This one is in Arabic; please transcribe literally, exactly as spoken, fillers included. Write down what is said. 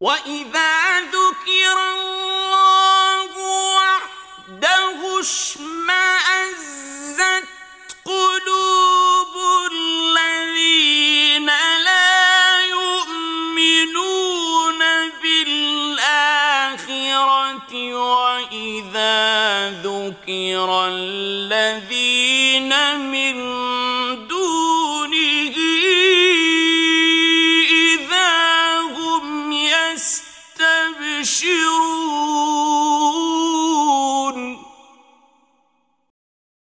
وَإِذَا ذُكِرَ اللَّهُ وَحْدَهُ اشْمَأَزَّتْ قُلُوبُ الَّذِينَ لَا يُؤْمِنُونَ بِالْآخِرَةِ وَإِذَا ذُكِرَ الَّذِينَ